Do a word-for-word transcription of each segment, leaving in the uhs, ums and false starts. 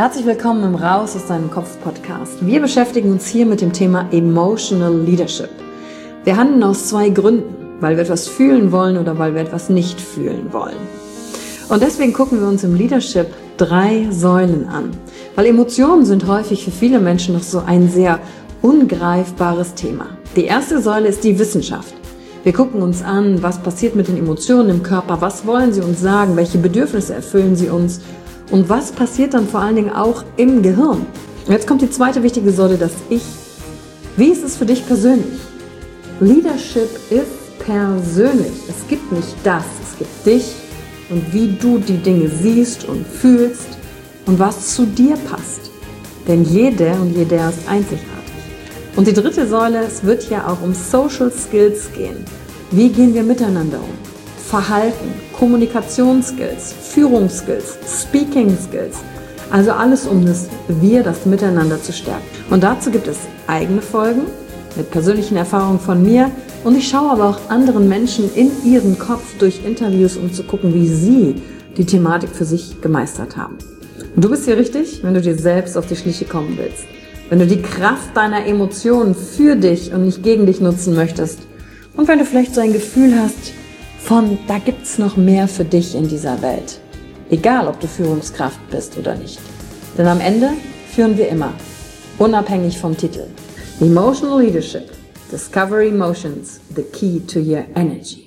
Herzlich willkommen im Raus aus deinem Kopf Podcast. Wir beschäftigen uns hier mit dem Thema Emotional Leadership. Wir handeln aus zwei Gründen, weil wir etwas fühlen wollen oder weil wir etwas nicht fühlen wollen. Und deswegen gucken wir uns im Leadership drei Säulen an, weil Emotionen sind häufig für viele Menschen noch so ein sehr ungreifbares Thema. Die erste Säule ist die Wissenschaft. Wir gucken uns an, was passiert mit den Emotionen im Körper, was wollen sie uns sagen, welche Bedürfnisse erfüllen sie uns und was passiert dann vor allen Dingen auch im Gehirn. Und jetzt kommt die zweite wichtige Säule, das Ich. Wie ist es für dich persönlich? Leadership ist persönlich. Es gibt nicht das, es gibt dich und wie du die Dinge siehst und fühlst und was zu dir passt. Denn jede und jeder ist einzigartig. Und die dritte Säule, es wird ja auch um Social Skills gehen. Wie gehen wir miteinander um? Verhalten, Kommunikationsskills, Führungsskills, Speaking Skills. Also alles um das Wir, das Miteinander zu stärken. Und dazu gibt es eigene Folgen mit persönlichen Erfahrungen von mir. Und ich schaue aber auch anderen Menschen in ihren Kopf durch Interviews, um zu gucken, wie sie die Thematik für sich gemeistert haben. Und du bist hier richtig, wenn du dir selbst auf die Schliche kommen willst. Wenn du die Kraft deiner Emotionen für dich und nicht gegen dich nutzen möchtest. Und wenn du vielleicht so ein Gefühl hast von, da gibt's noch mehr für dich in dieser Welt. Egal, ob du Führungskraft bist oder nicht. Denn am Ende führen wir immer, unabhängig vom Titel. Emotional Leadership. Discover Emotions, the key to your energy.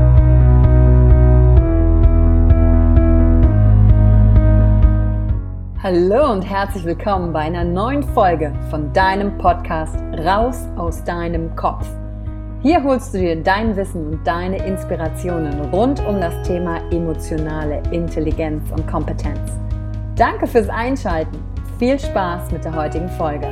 Hallo und herzlich willkommen bei einer neuen Folge von deinem Podcast Raus aus deinem Kopf. Hier holst du dir dein Wissen und deine Inspirationen rund um das Thema emotionale Intelligenz und Kompetenz. Danke fürs Einschalten. Viel Spaß mit der heutigen Folge.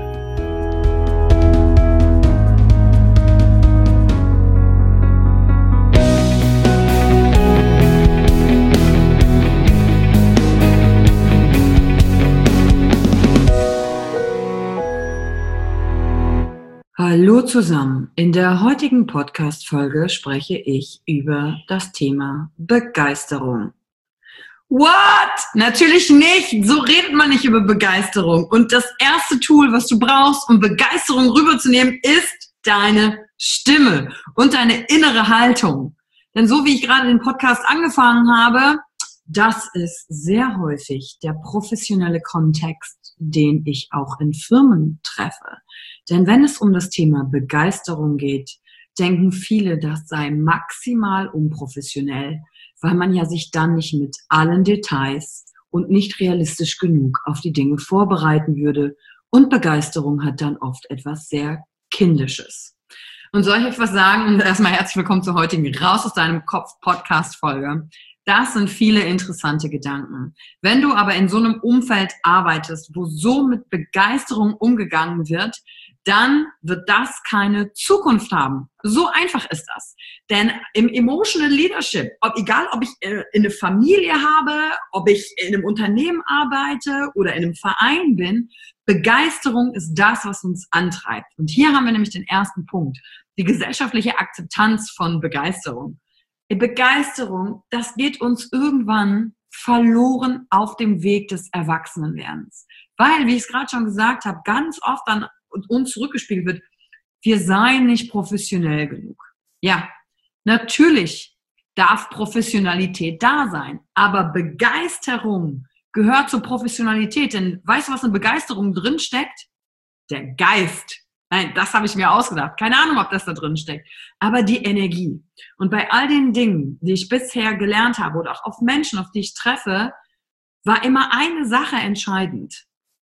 Hallo zusammen. In der heutigen Podcast-Folge spreche ich über das Thema Begeisterung. What? Natürlich nicht. So redet man nicht über Begeisterung. Und das erste Tool, was du brauchst, um Begeisterung rüberzunehmen, ist deine Stimme und deine innere Haltung. Denn so wie ich gerade den Podcast angefangen habe, das ist sehr häufig der professionelle Kontext, den ich auch in Firmen treffe. Denn wenn es um das Thema Begeisterung geht, denken viele, das sei maximal unprofessionell, weil man ja sich dann nicht mit allen Details und nicht realistisch genug auf die Dinge vorbereiten würde. Und Begeisterung hat dann oft etwas sehr Kindisches. Und soll ich euch was sagen? Erstmal herzlich willkommen zur heutigen Raus aus deinem Kopf Podcast-Folge. Das sind viele interessante Gedanken. Wenn du aber in so einem Umfeld arbeitest, wo so mit Begeisterung umgegangen wird, dann wird das keine Zukunft haben. So einfach ist das. Denn im Emotional Leadership, ob, egal ob ich in eine Familie habe, ob ich in einem Unternehmen arbeite oder in einem Verein bin, Begeisterung ist das, was uns antreibt. Und hier haben wir nämlich den ersten Punkt, die gesellschaftliche Akzeptanz von Begeisterung. Begeisterung, das geht uns irgendwann verloren auf dem Weg des Erwachsenenwerdens. Weil, wie ich es gerade schon gesagt habe, ganz oft an uns zurückgespiegelt wird, wir seien nicht professionell genug. Ja, natürlich darf Professionalität da sein, aber Begeisterung gehört zur Professionalität. Denn weißt du, was in Begeisterung drin steckt? Der Geist. Nein, das habe ich mir ausgedacht. Keine Ahnung, ob das da drin steckt. Aber die Energie. Und bei all den Dingen, die ich bisher gelernt habe oder auch auf Menschen, auf die ich treffe, war immer eine Sache entscheidend.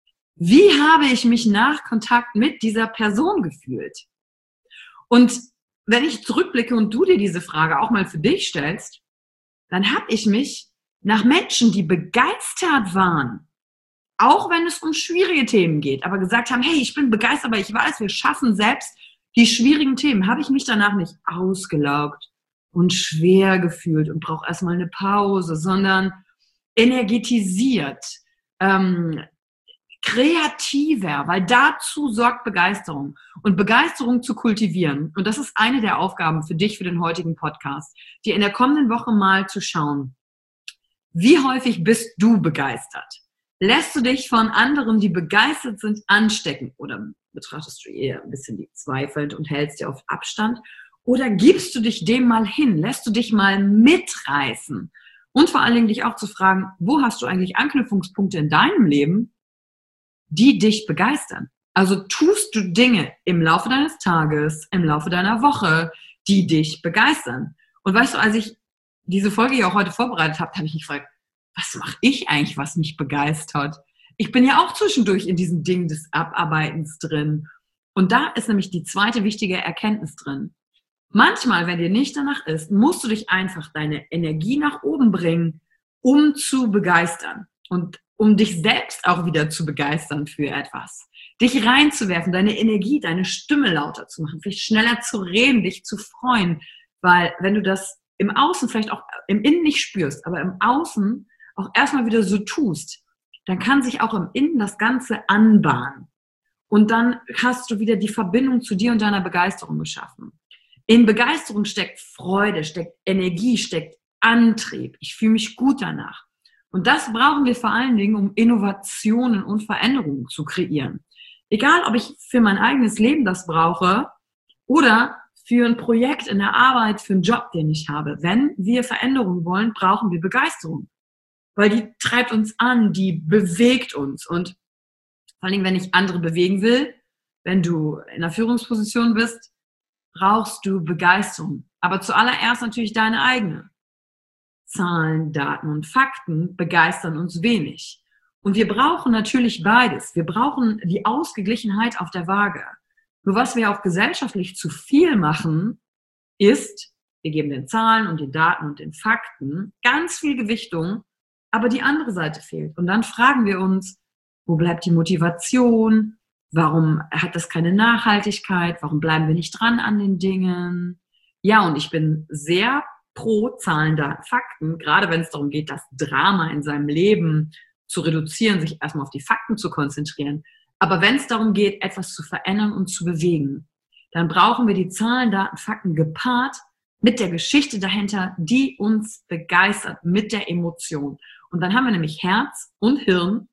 Wie habe ich mich nach Kontakt mit dieser Person gefühlt? Und wenn ich zurückblicke und du dir diese Frage auch mal für dich stellst, dann habe ich mich nach Menschen, die begeistert waren, auch wenn es um schwierige Themen geht, aber gesagt haben, hey, ich bin begeistert, aber ich weiß, wir schaffen selbst die schwierigen Themen, habe ich mich danach nicht ausgelaugt und schwer gefühlt und brauche erstmal eine Pause, sondern energetisiert, ähm, kreativer, weil dazu sorgt Begeisterung. Und Begeisterung zu kultivieren, und das ist eine der Aufgaben für dich, für den heutigen Podcast, dir in der kommenden Woche mal zu schauen, wie häufig bist du begeistert? Lässt du dich von anderen, die begeistert sind, anstecken? Oder betrachtest du eher ein bisschen die zweifelnd und hältst dir auf Abstand? Oder gibst du dich dem mal hin? Lässt du dich mal mitreißen? Und vor allen Dingen dich auch zu fragen, wo hast du eigentlich Anknüpfungspunkte in deinem Leben, die dich begeistern? Also tust du Dinge im Laufe deines Tages, im Laufe deiner Woche, die dich begeistern? Und weißt du, als ich diese Folge ja auch heute vorbereitet habe, habe ich mich gefragt, was mache ich eigentlich, was mich begeistert? Ich bin ja auch zwischendurch in diesem Ding des Abarbeitens drin. Und da ist nämlich die zweite wichtige Erkenntnis drin. Manchmal, wenn dir nicht danach ist, musst du dich einfach deine Energie nach oben bringen, um zu begeistern und um dich selbst auch wieder zu begeistern für etwas. Dich reinzuwerfen, deine Energie, deine Stimme lauter zu machen, vielleicht schneller zu reden, dich zu freuen. Weil wenn du das im Außen vielleicht auch im Innen nicht spürst, aber im Außen auch erstmal wieder so tust, dann kann sich auch im Innen das Ganze anbahnen. Und dann hast du wieder die Verbindung zu dir und deiner Begeisterung geschaffen. In Begeisterung steckt Freude, steckt Energie, steckt Antrieb. Ich fühle mich gut danach. Und das brauchen wir vor allen Dingen, um Innovationen und Veränderungen zu kreieren. Egal, ob ich für mein eigenes Leben das brauche oder für ein Projekt in der Arbeit, für einen Job, den ich habe. Wenn wir Veränderungen wollen, brauchen wir Begeisterung. Weil die treibt uns an, die bewegt uns. Und vor allen Dingen, wenn ich andere bewegen will, wenn du in einer Führungsposition bist, brauchst du Begeisterung. Aber zuallererst natürlich deine eigene. Zahlen, Daten und Fakten begeistern uns wenig. Und wir brauchen natürlich beides. Wir brauchen die Ausgeglichenheit auf der Waage. Nur was wir auch gesellschaftlich zu viel machen, ist, wir geben den Zahlen und den Daten und den Fakten ganz viel Gewichtung, aber die andere Seite fehlt. Und dann fragen wir uns, wo bleibt die Motivation? Warum hat das keine Nachhaltigkeit? Warum bleiben wir nicht dran an den Dingen? Ja, und ich bin sehr pro Zahlen, Daten, Fakten, gerade wenn es darum geht, das Drama in seinem Leben zu reduzieren, sich erstmal auf die Fakten zu konzentrieren. Aber wenn es darum geht, etwas zu verändern und zu bewegen, dann brauchen wir die Zahlen, Daten, Fakten gepaart mit der Geschichte dahinter, die uns begeistert, mit der Emotion. Und dann haben wir nämlich Herz und Hirn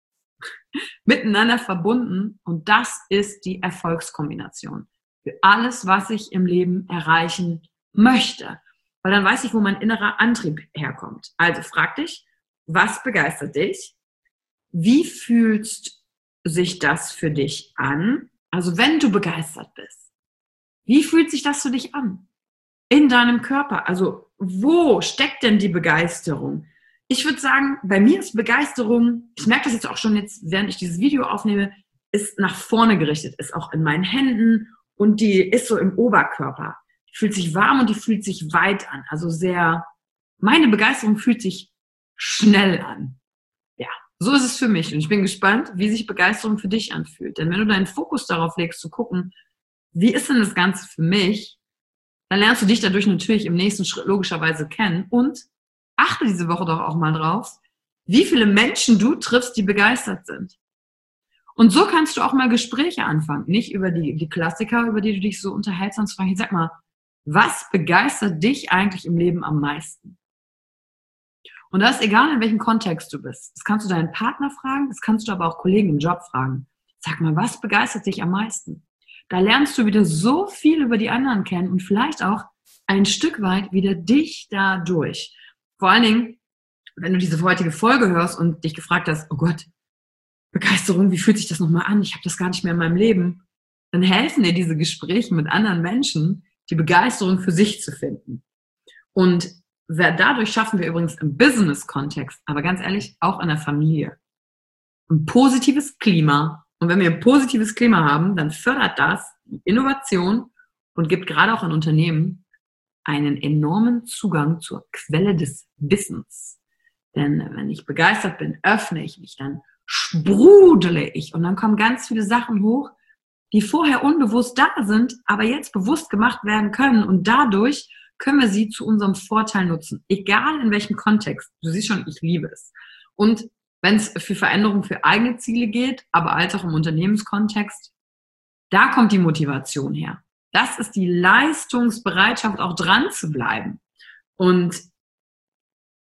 miteinander verbunden und das ist die Erfolgskombination für alles, was ich im Leben erreichen möchte. Weil dann weiß ich, wo mein innerer Antrieb herkommt. Also frag dich, was begeistert dich? Wie fühlst sich das für dich an? Also wenn du begeistert bist, wie fühlt sich das für dich an? In deinem Körper. Also wo steckt denn die Begeisterung? Ich würde sagen, bei mir ist Begeisterung, ich merke das jetzt auch schon jetzt, während ich dieses Video aufnehme, ist nach vorne gerichtet, ist auch in meinen Händen und die ist so im Oberkörper. Die fühlt sich warm und die fühlt sich weit an. Also sehr, meine Begeisterung fühlt sich schnell an. Ja, so ist es für mich. Und ich bin gespannt, wie sich Begeisterung für dich anfühlt. Denn wenn du deinen Fokus darauf legst, zu gucken, wie ist denn das Ganze für mich, dann lernst du dich dadurch natürlich im nächsten Schritt logischerweise kennen und achte diese Woche doch auch mal drauf, wie viele Menschen du triffst, die begeistert sind. Und so kannst du auch mal Gespräche anfangen. Nicht über die, die Klassiker, über die du dich so unterhältst, sondern fragen, sag mal, was begeistert dich eigentlich im Leben am meisten? Und das ist egal, in welchem Kontext du bist. Das kannst du deinen Partner fragen, das kannst du aber auch Kollegen im Job fragen. Sag mal, was begeistert dich am meisten? Da lernst du wieder so viel über die anderen kennen und vielleicht auch ein Stück weit wieder dich dadurch. Vor allen Dingen, wenn du diese heutige Folge hörst und dich gefragt hast, oh Gott, Begeisterung, wie fühlt sich das nochmal an? Ich habe das gar nicht mehr in meinem Leben. Dann helfen dir diese Gespräche mit anderen Menschen, die Begeisterung für sich zu finden. Und dadurch schaffen wir übrigens im Business-Kontext, aber ganz ehrlich, auch in der Familie, ein positives Klima. Und wenn wir ein positives Klima haben, dann fördert das die Innovation und gibt gerade auch an Unternehmen einen enormen Zugang zur Quelle des Wissens. Denn wenn ich begeistert bin, öffne ich mich, dann sprudele ich und dann kommen ganz viele Sachen hoch, die vorher unbewusst da sind, aber jetzt bewusst gemacht werden können und dadurch können wir sie zu unserem Vorteil nutzen, egal in welchem Kontext. Du siehst schon, ich liebe es. Und wenn es für Veränderungen für eigene Ziele geht, aber als auch im Unternehmenskontext, da kommt die Motivation her. Das ist die Leistungsbereitschaft, auch dran zu bleiben. Und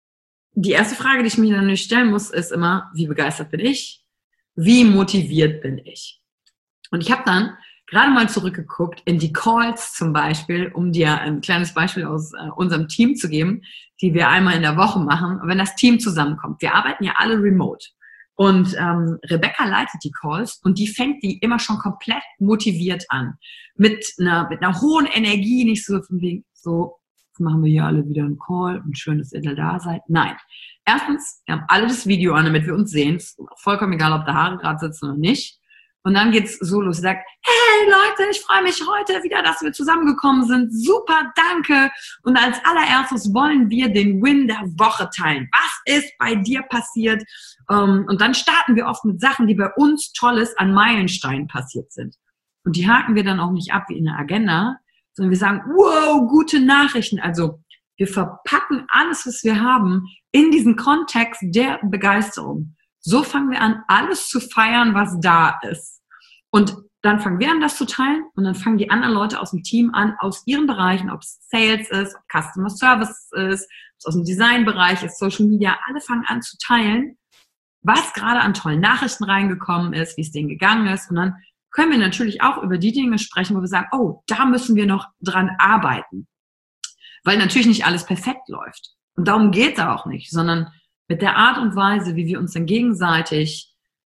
die erste Frage, die ich mir natürlich stellen muss, ist immer, wie begeistert bin ich? Wie motiviert bin ich? Und ich habe dann gerade mal zurückgeguckt in die Calls zum Beispiel, um dir ein kleines Beispiel aus äh, unserem Team zu geben, die wir einmal in der Woche machen, wenn das Team zusammenkommt. Wir arbeiten ja alle remote. Und ähm, Rebecca leitet die Calls und die fängt die immer schon komplett motiviert an. Mit einer, mit einer hohen Energie, nicht so von wegen, so, jetzt machen wir hier alle wieder einen Call und schön, dass ihr da seid. Nein. Erstens, wir haben alle das Video an, damit wir uns sehen. Ist vollkommen egal, ob da Haare gerade sitzen oder nicht. Und dann geht's so los. Sie sagt, hey Leute, ich freue mich heute wieder, dass wir zusammengekommen sind. Super, danke. Und als allererstes wollen wir den Win der Woche teilen. Was ist bei dir passiert? Und dann starten wir oft mit Sachen, die bei uns Tolles an Meilensteinen passiert sind. Und die haken wir dann auch nicht ab wie in der Agenda, sondern wir sagen, wow, gute Nachrichten. Also wir verpacken alles, was wir haben, in diesen Kontext der Begeisterung. So fangen wir an, alles zu feiern, was da ist. Und dann fangen wir an, das zu teilen. Und dann fangen die anderen Leute aus dem Team an, aus ihren Bereichen, ob es Sales ist, ob Customer Service ist, ob es aus dem Designbereich ist, Social Media. Alle fangen an zu teilen, was gerade an tollen Nachrichten reingekommen ist, wie es denen gegangen ist. Und dann können wir natürlich auch über die Dinge sprechen, wo wir sagen, oh, da müssen wir noch dran arbeiten. Weil natürlich nicht alles perfekt läuft. Und darum geht es auch nicht, sondern mit der Art und Weise, wie wir uns dann gegenseitig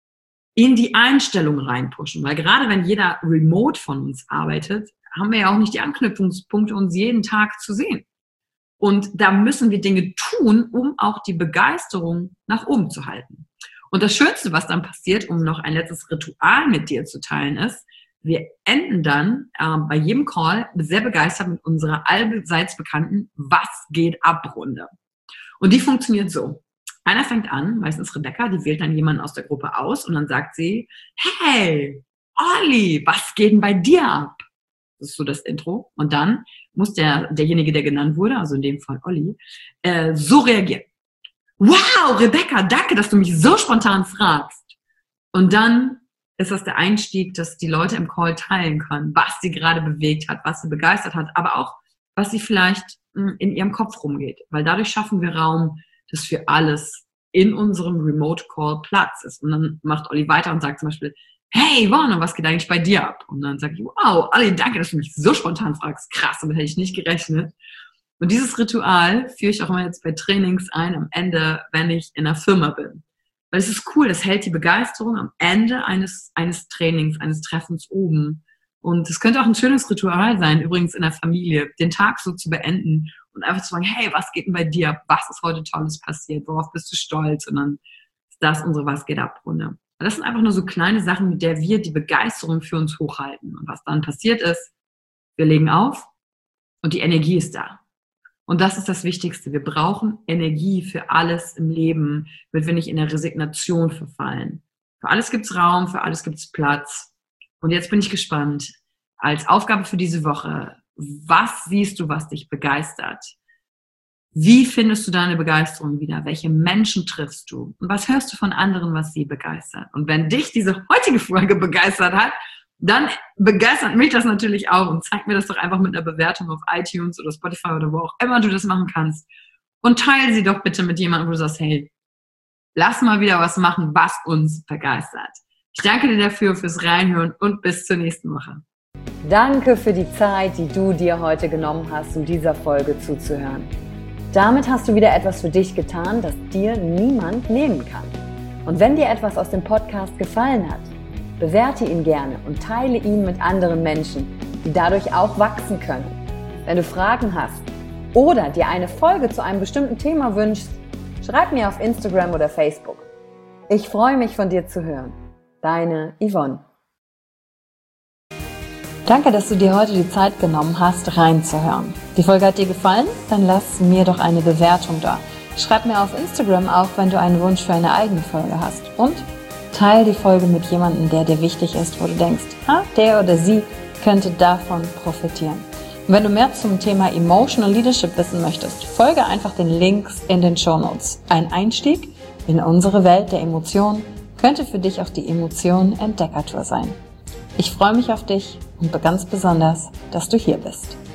in die Einstellung reinpushen. Weil gerade wenn jeder remote von uns arbeitet, haben wir ja auch nicht die Anknüpfungspunkte, uns jeden Tag zu sehen. Und da müssen wir Dinge tun, um auch die Begeisterung nach oben zu halten. Und das Schönste, was dann passiert, um noch ein letztes Ritual mit dir zu teilen, ist, wir enden dann äh, bei jedem Call sehr begeistert mit unserer allseits bekannten Was geht ab Runde. Und die funktioniert so. Einer fängt an, meistens Rebecca, die wählt dann jemanden aus der Gruppe aus und dann sagt sie, hey, Olli, was geht denn bei dir ab? Das ist so das Intro. Und dann muss der derjenige, der genannt wurde, also in dem Fall Olli, äh, so reagieren. Wow, Rebecca, danke, dass du mich so spontan fragst. Und dann ist das der Einstieg, dass die Leute im Call teilen können, was sie gerade bewegt hat, was sie begeistert hat, aber auch, was sie vielleicht mh, in ihrem Kopf rumgeht. Weil dadurch schaffen wir Raum, dass für alles in unserem Remote-Call Platz ist. Und dann macht Olli weiter und sagt zum Beispiel, hey, Warner, was geht eigentlich bei dir ab? Und dann sage ich, wow, Olli, danke, dass du mich so spontan fragst. Krass, damit hätte ich nicht gerechnet. Und dieses Ritual führe ich auch immer jetzt bei Trainings ein, am Ende, wenn ich in einer Firma bin. Weil es ist cool, das hält die Begeisterung am Ende eines, eines Trainings, eines Treffens oben. Und es könnte auch ein schönes Ritual sein, übrigens in der Familie, den Tag so zu beenden und einfach zu sagen, hey, was geht denn bei dir ab? Was ist heute Tolles passiert? Worauf bist du stolz? Und dann ist das unsere Was geht ab Runde. Das sind einfach nur so kleine Sachen, mit der wir die Begeisterung für uns hochhalten. Und was dann passiert ist, wir legen auf und die Energie ist da. Und das ist das Wichtigste. Wir brauchen Energie für alles im Leben, damit wir nicht in der Resignation verfallen. Für alles gibt es Raum, für alles gibt es Platz. Und jetzt bin ich gespannt, als Aufgabe für diese Woche, was siehst du, was dich begeistert? Wie findest du deine Begeisterung wieder? Welche Menschen triffst du? Und was hörst du von anderen, was sie begeistert? Und wenn dich diese heutige Folge begeistert hat, dann begeistert mich das natürlich auch und zeig mir das doch einfach mit einer Bewertung auf iTunes oder Spotify oder wo auch immer du das machen kannst. Und teile sie doch bitte mit jemandem, wo du sagst, hey, lass mal wieder was machen, was uns begeistert. Ich danke dir dafür, fürs Reinhören und bis zur nächsten Woche. Danke für die Zeit, die du dir heute genommen hast, um dieser Folge zuzuhören. Damit hast du wieder etwas für dich getan, das dir niemand nehmen kann. Und wenn dir etwas aus dem Podcast gefallen hat, bewerte ihn gerne und teile ihn mit anderen Menschen, die dadurch auch wachsen können. Wenn du Fragen hast oder dir eine Folge zu einem bestimmten Thema wünschst, schreib mir auf Instagram oder Facebook. Ich freue mich, von dir zu hören. Deine Yvonne. Danke, dass du dir heute die Zeit genommen hast, reinzuhören. Die Folge hat dir gefallen? Dann lass mir doch eine Bewertung da. Schreib mir auf Instagram auch, wenn du einen Wunsch für eine eigene Folge hast. Und teile die Folge mit jemandem, der dir wichtig ist, wo du denkst, ah, der oder sie könnte davon profitieren. Und wenn du mehr zum Thema Emotional Leadership wissen möchtest, folge einfach den Links in den Shownotes. Ein Einstieg in unsere Welt der Emotionen könnte für dich auch die Emotionen-Entdeckertour sein. Ich freue mich auf dich und ganz besonders, dass du hier bist.